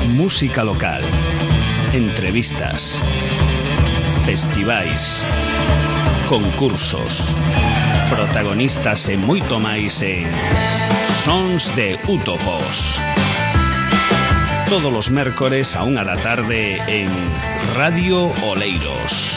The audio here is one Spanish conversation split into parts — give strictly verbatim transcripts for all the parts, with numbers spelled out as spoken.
Música local, entrevistas, festivais, concursos, protagonistas e moito máis en Sons de Útopos. Todos os mércores a unha da tarde en Radio Oleiros.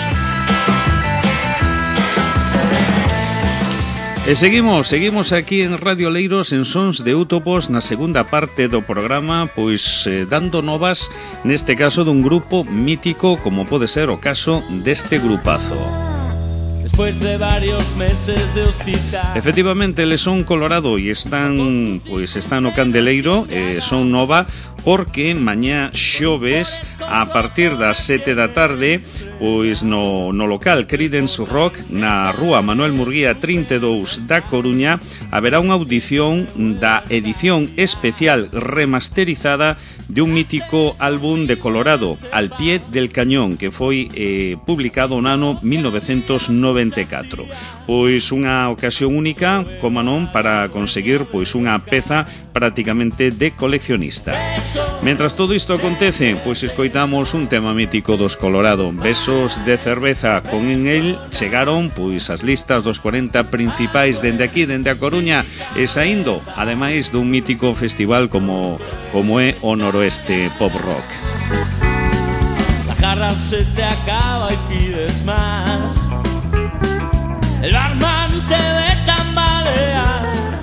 E seguimos, seguimos aquí en Radio Oleiros en Sons de Útopos na segunda parte do programa, pois eh, dando novas, neste caso dun grupo mítico como pode ser o caso deste grupazo. Después de varios meses de hospital. Efectivamente, eles son Colorado e están, pois están no Candeleiro, eh, son nova porque mañá xoves a partir das sete da tarde, pois no, no local Creedence Rock na rúa Manuel Murguía trinta e dous da Coruña haberá unha audición da edición especial remasterizada de un mítico álbum de Colorado, Al pie del cañón, que foi eh, publicado no ano mil novecentos noventa e catro. Pois unha ocasión única, como non, para conseguir pois unha peza prácticamente de coleccionista. Mentras todo isto acontece, pois escoitamos un tema mítico dos Colorado, Besos de cerveza. Con en el chegaron pois as listas dos corenta principais dende aquí, dende a Coruña, e saindo, ademais dun mítico festival como como é o Noroeste Pop Rock. La jarra se te acaba y pides más. El barman te ve tambalear.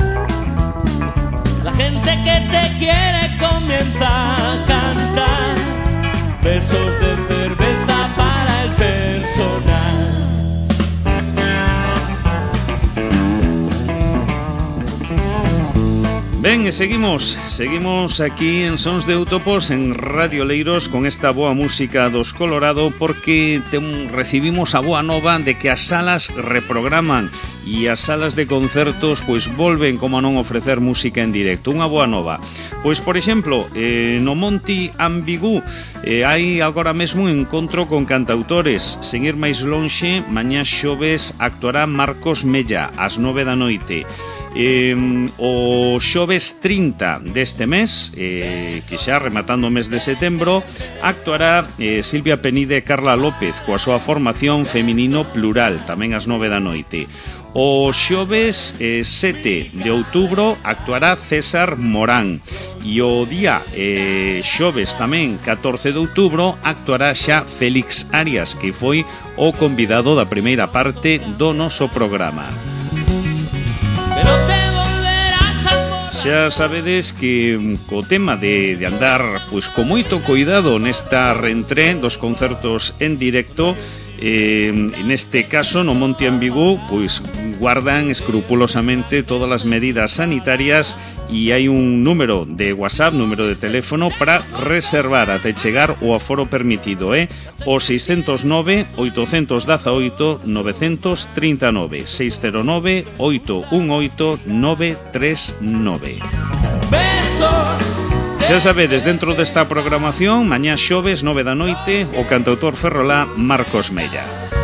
La gente que te quiere comienza a cantar. Besos de cerveza para el personal. Ben, e seguimos, seguimos aquí en Sons de Útopos en Radio Oleiros con esta boa música dos Colorado, porque te, recibimos a boa nova de que as salas reprograman e as salas de concertos pois volven, como non, ofrecer música en directo. Unha boa nova. Pois, por exemplo, eh, no Monte Ambigú eh, hai agora mesmo un encontro con cantautores. Sen ir máis lonxe, mañá xoves actuará Marcos Mella ás nove da noite. Eh, o xoves trinta deste mes, eh, que xa rematando o mes de setembro, actuará eh, Silvia Penide e Carla López coa súa formación Feminino Plural, tamén ás nove da noite. O xoves eh, sete de outubro actuará César Morán. E o día eh, xoves tamén catorce de outubro actuará xa Félix Arias, que foi o convidado da primeira parte do noso programa. Xa sabedes que co tema de, de andar pois con moito cuidado nesta reentré dos concertos en directo, eh, neste caso no Monte Ambigú pois guardan escrupulosamente todas as medidas sanitarias e hai un número de WhatsApp, número de teléfono para reservar até chegar o aforo permitido, eh? O seis cero nove, oito un oito, nove tres nove, seis cero nove, oito un oito, nove tres nove. Xa sabedes, dentro desta programación, mañá xoves nove da noite, o cantautor ferrolá Marcos Mella.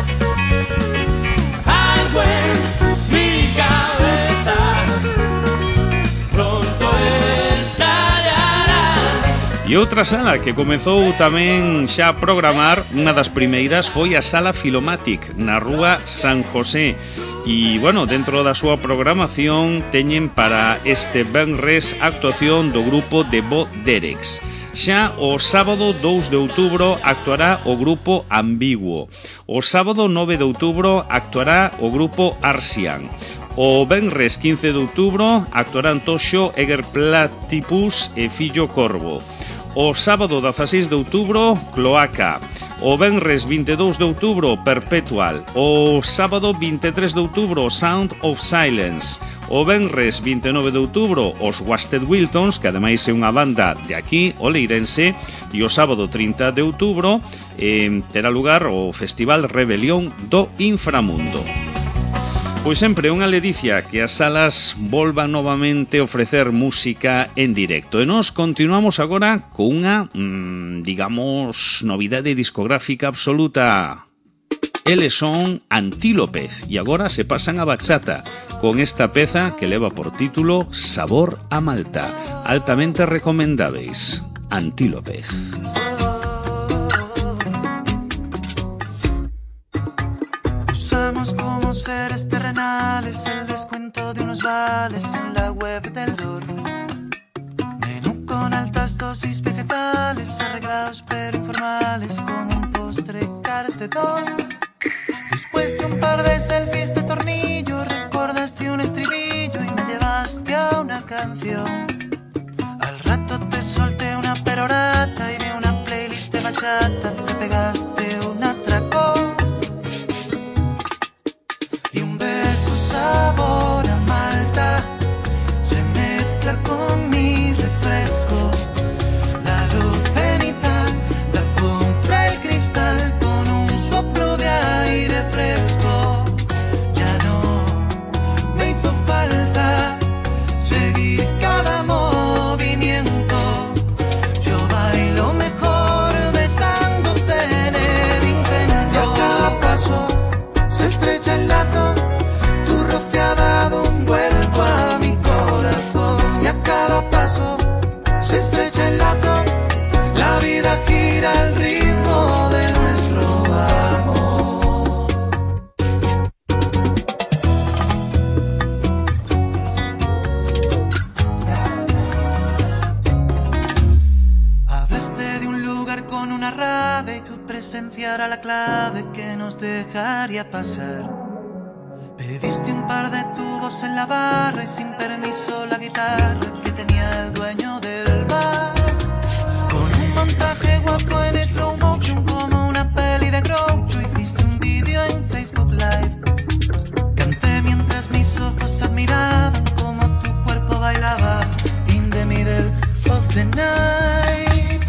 E outra sala que comezou tamén xa a programar, unha das primeiras, foi a Sala Filomatic, na rúa San José. E, bueno, dentro da súa programación teñen para este venres actuación do grupo de Bo Derex. Xa o sábado dous de outubro actuará o grupo Ambiguo. O sábado nove de outubro actuará o grupo Arsian. O venres quince de outubro actuarán Toxo, Eger Platypus e Fillo Corvo. O sábado dezaseis de outubro, Cloaca. O venres vinte e dous de outubro, Perpetual. O sábado vinte e tres de outubro, Sound of Silence. O venres vinte e nove de outubro, os Wasted Wiltons, que ademais é unha banda de aquí, oleirense. E o sábado trinta de outubro eh, terá lugar o Festival Rebelión do Inframundo. Pois sempre unha ledicia que as salas volvan novamente a ofrecer música en directo. E nos continuamos agora con unha, mmm, digamos, novidade discográfica absoluta. Eles son Antílopez e agora se pasan a bachata con esta peza que leva por título Sabor a Malta. Altamente recomendáveis. Antílopez. Usamos como seres terrenales el descuento de unos vales en la web del D O R. Menú con altas dosis vegetales, arreglados pero informales, como un postre cartedor. Después de un par de selfies de tornillo, recordaste un estribillo y me llevaste a una canción. Al rato te solté una perorata y de una playlist de bachata te pegaste un atracón. Y un beso sabor a malta se mezcla con mi refresco. La luz cenital da contra el cristal con un soplo de aire fresco. Ya no me hizo falta seguir cada movimiento. Yo bailo mejor besándote en el intento. Y a cada paso se estrecha el lazo, tu roce ha dado un vuelco a mi corazón. Y a cada paso se estrecha el lazo, la vida gira al ritmo de nuestro amor. Hablaste de un lugar con una rave y tu presencia era la clave que nos dejaría pasar. Pediste un par de tubos en la barra y sin permiso la guitarra que tenía el dueño del bar. Con un montaje guapo en slow motion como una peli de Groucho, hiciste un vídeo en Facebook Live. Canté mientras mis ojos admiraban como tu cuerpo bailaba in the middle of the night.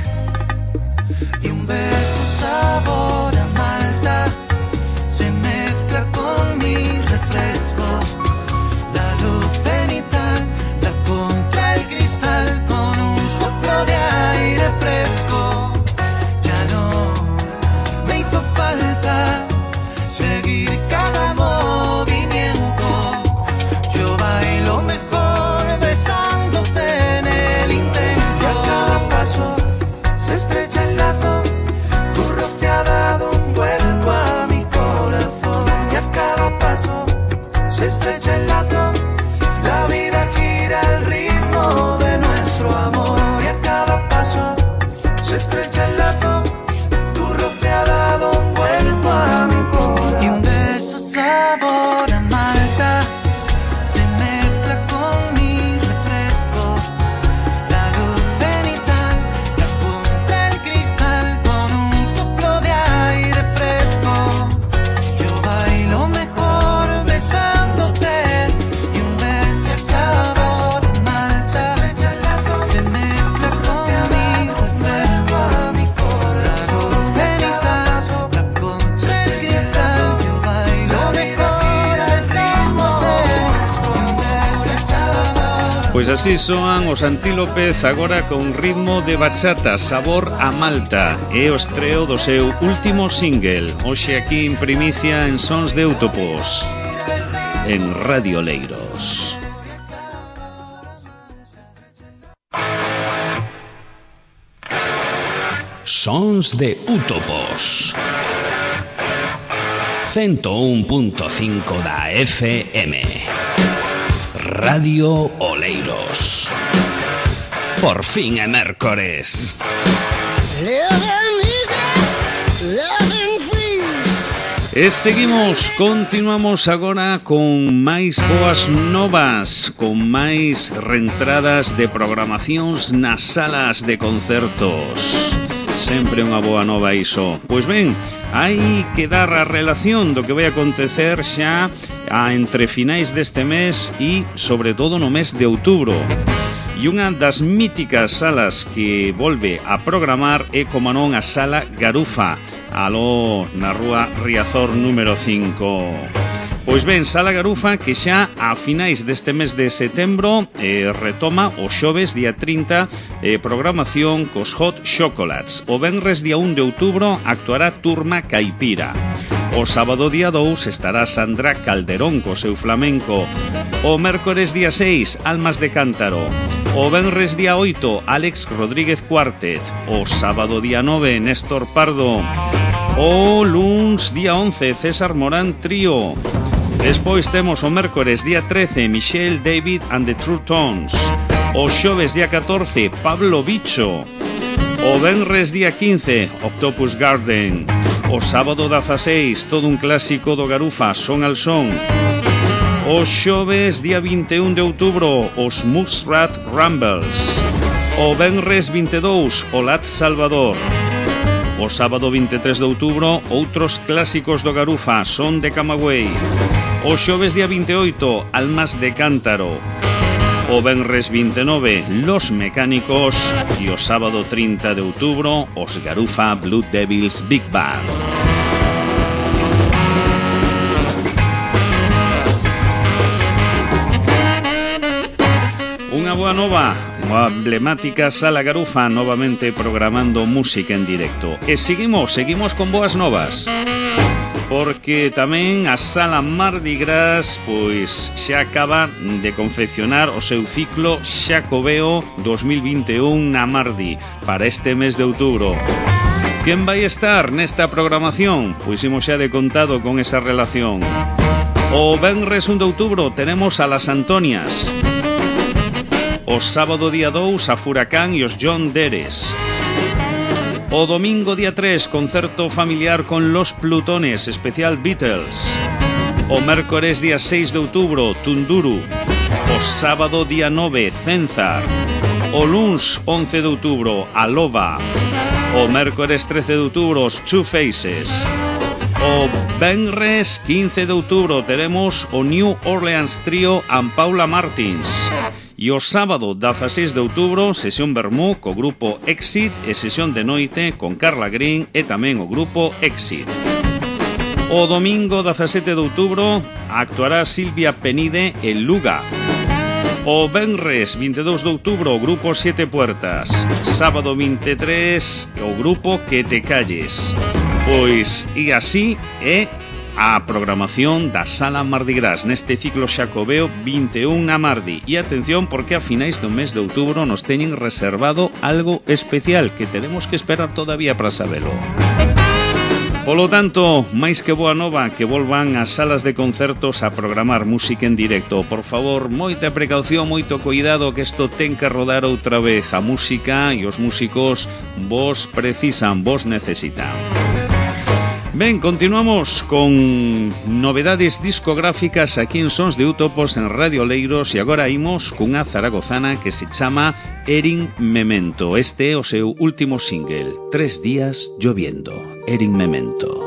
Y un beso sabor a malta se mezcla con mi refresco. La luz cenital da contra el cristal con un soplo de aire fresco. Ya no me hizo falta seguir cada movimiento. Yo bailo mejor besándote en el intento. Y a cada paso se estrecha el lazo, tu roce ha dado un vuelco a mi corazón. Y a cada paso se estrecha el lazo, la vida gira al ritmo de nuestro amor. Y a cada paso se estrecha el lazo, tu roce ha dado un vuelco a mi corazón. Y un beso sabor a malta se mezcla con mi refresco. La luz cenital da contra el cristal con un soplo de aire fresco. Yo bailo mejor besándote y un beso sabor a malta se mezcla con mi refresco a mi corazón. Cenital da contra el cristal. Yo bailo mejor besándote y un beso sabor. Pois así soan os Antílopez agora con ritmo de bachata, sabor a malta. É o estreo do seu último single, hoxe aquí en primicia en Sons de Útopos, en Radio Oleiros. Sons de Útopos, ciento un punto cinco da F M. Radio Oleiros. Por fin é mércores. E seguimos, continuamos agora con máis boas novas, con máis reentradas de programacións nas salas de concertos. Sempre unha boa nova iso. Pois ben, hai que dar a relación do que vai acontecer xa a entre finais deste mes e sobre todo no mes de outubro. E unha das míticas salas que volve a programar é, como non, a Sala Garufa, aló na rúa Riazor número cinco. Pois ben, Sala Garufa que xa a finais deste mes de setembro eh, retoma o xoves día trinta eh, programación cos Hot Chocolates. O venres día un de outubro actuará Turma Caipira. O sábado día dous estará Sandra Calderón co seu flamenco. O mércores día seis, Almas de Cántaro. O venres día oito, Alex Rodríguez Quartet. O sábado día nove, Néstor Pardo. O luns día once, César Morán Trío. Despois temos o mércores día trece, Michelle David and the True Tones. O xoves día catorce, Pablo Bicho. O venres día quince, Octopus Garden. O sábado dezaseis, todo un clásico do Garufa, Son al Son. O xoves día vinte e un de outubro, os Muskrat Rumbles. O venres vinte e dous, o Lat Salvador. O sábado vinte e tres de outubro, outros clásicos do Garufa, Son de Camagüey. O xoves día vinte e oito, Almas de Cántaro. O venres vinte e nove, Los Mecánicos. E o sábado trinta de outubro, os Garufa Blue Devils Big Band. Unha boa nova, a emblemática Sala Garufa novamente programando música en directo. E seguimos, seguimos con boas novas, porque tamén a Sala Mardi Gras pois xa acaba de confeccionar o seu ciclo Xacobeo dos mil vinte e un na Mardi para este mes de outubro. Quen vai estar nesta programación? Pois imos xa de contado con esa relación. O venres un de outubro tenemos a Las Antonias. O sábado día dous, a Furacán e os John Deres. O domingo día tres, concerto familiar con Los Plutones, especial Beatles. O mércores día seis de outubro, Tunduru. O sábado día nove, Cenzar. O luns once de outubro, Aloba. O mércores trece de outubro, os Two Faces. O venres quince de outubro teremos o New Orleans Trio and Paula Martins. E o sábado dezaseis de outubro, sesión vermú co grupo Exit e sesión de noite con Carla Green e tamén o grupo Exit. O domingo dezasete de outubro actuará Silvia Penide en Luga. O venres vinte e dous de outubro o grupo Siete Puertas. Sábado vinte e tres o grupo Que Te Calles. Pois e así é a programación da Sala Mardi Gras neste ciclo Xacobeo vinte e un na Mardi. E atención, porque a finais do mes de outubro nos teñen reservado algo especial que tenemos que esperar todavía para sabelo. Polo tanto, máis que boa nova que volvan ás salas de concertos a programar música en directo. Por favor, moita precaución, moito cuidado, que isto ten que rodar outra vez. A música e os músicos vos precisan, vos necesitan. Ben, continuamos con novedades discográficas aquí en Sons de Útopos en Radio Leiros, e agora imos cunha zaragozana que se chama Erin Memento. Este é o seu último single, Tres días lloviendo. Erin Memento.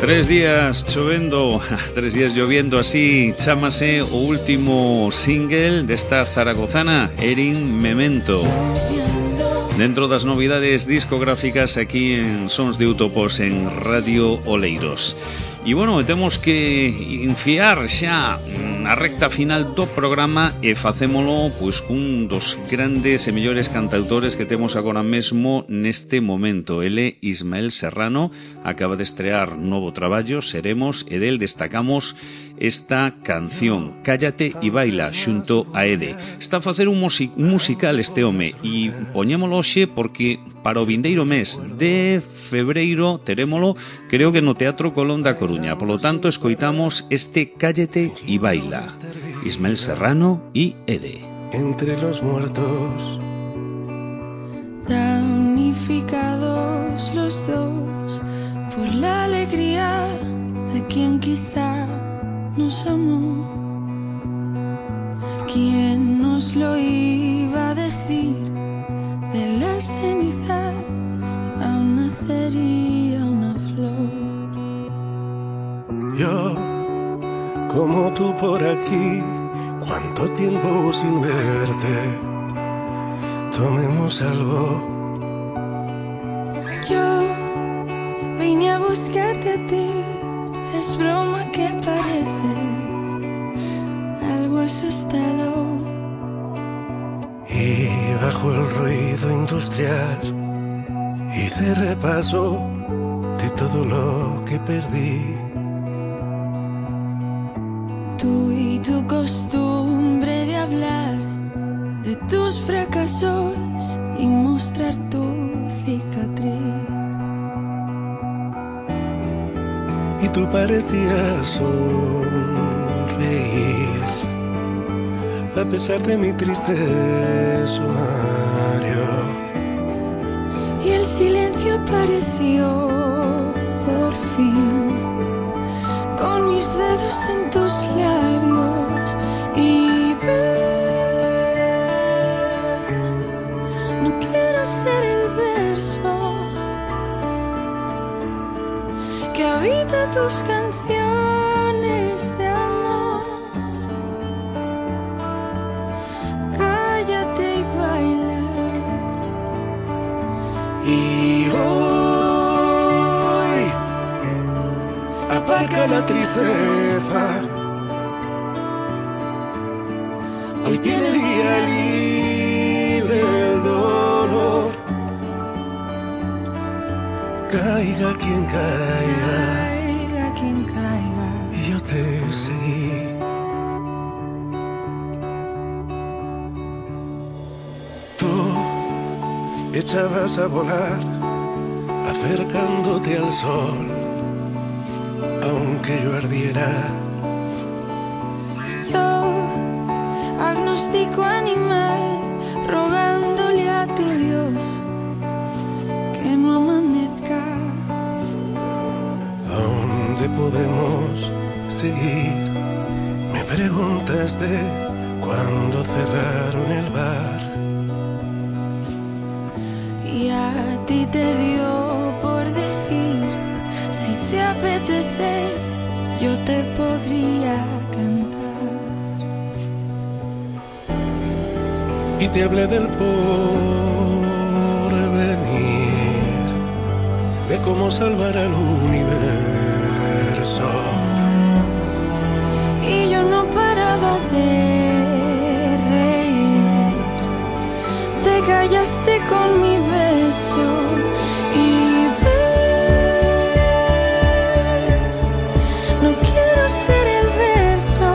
Tres días chovendo, tres días lloviendo así, chámase o último single desta zaragozana, Erin Memento. Dentro das novidades discográficas aquí en Sons de Utopos en Radio Oleiros. E bueno, temos que infiar xa a recta final do programa e facémolo pois cun dos grandes e mellores cantautores que temos agora mesmo neste momento. Ele, Ismael Serrano, acaba de estrear novo traballo, Seremos, e del destacamos esta canción, Cállate e baila, xunto a Ede. Está a facer un, music un musical este home e poñémolo hoxe porque para o vindeiro mes de febreiro terémolo, creo que no Teatro Colón da Coruña. Por lo tanto, escoitamos este Cállate y baila, Ismael Serrano y Ede. Entre los muertos, damnificados los dos por la alegría de quien quizá nos amó. ¿Quién nos lo iba a decir? De las cenizas aún nacería una flor. Yo, como tú por aquí, cuánto tiempo sin verte. Tomemos algo. Yo vine a buscarte a ti. Es broma que pareces algo asustado. Y bajo el ruido industrial hice repaso de todo lo que perdí. Tú y tu costumbre de hablar de tus fracasos y mostrar tu cicatriz. Y tú parecías sonreír a pesar de mi triste sumario. Y el silencio apareció por fin, con mis dedos en tus labios. Y ven, no quiero ser el verso que habita tus canciones de amor. Cállate y baila. Y hoy aparca la tristeza. Hoy tiene día libre el dolor. Caiga quien caiga, Caiga quien caiga. y yo te seguí. Tú echabas a volar, acercándote al sol, aunque yo ardiera. Yo, agnóstico animal, rogándole a tu Dios que no amanezca. ¿A dónde podemos seguir? Me preguntaste cuando cerraron el bar. Y a ti te dio por decir, si te apetece, yo te podría cantar. Y te hablé del porvenir, de cómo salvar al universo. Y yo no paraba de reír. Te callaste con mi beso. Y ven, no quiero ser el verso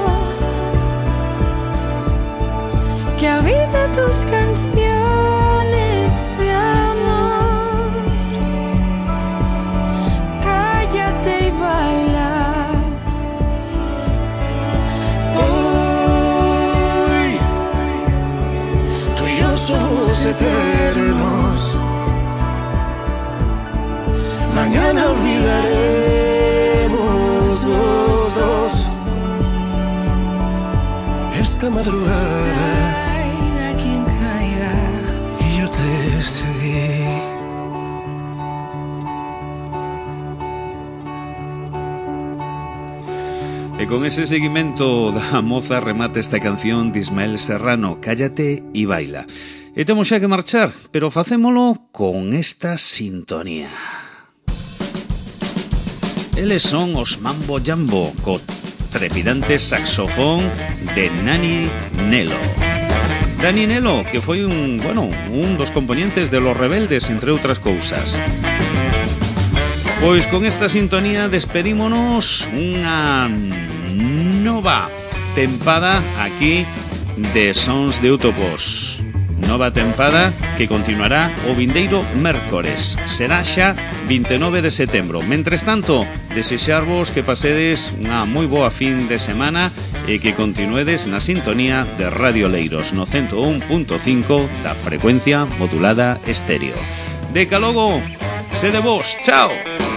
que habita tus canciones de amor. Cállate y baila. Hoy tú y yo somos eternos. Mañana olvidaremos los dos esta madrugada. Caiga quien caiga. Y yo te seguí. E con ese seguimento da moza remata esta canción de Ismael Serrano, Cállate e baila. E temos xa que marchar, pero facémolo con esta sintonía. Eles son os Mambo Jambo, co trepidante saxofón de Nani Nelo. Dani Nelo, que foi un, bueno, un dos componentes de Los Rebeldes, entre outras cousas. Pois con esta sintonía despedímonos unha nova tempada aquí de Sons de Utopos. Nova tempada que continuará o vindeiro mércores. Será xa vinte e nove de setembro. Mentres tanto, desexarvos que pasedes unha moi boa fin de semana e que continuedes na sintonía de Radio Leiros no ciento un punto cinco da frecuencia modulada estéreo. Deca logo, sede vos, chao!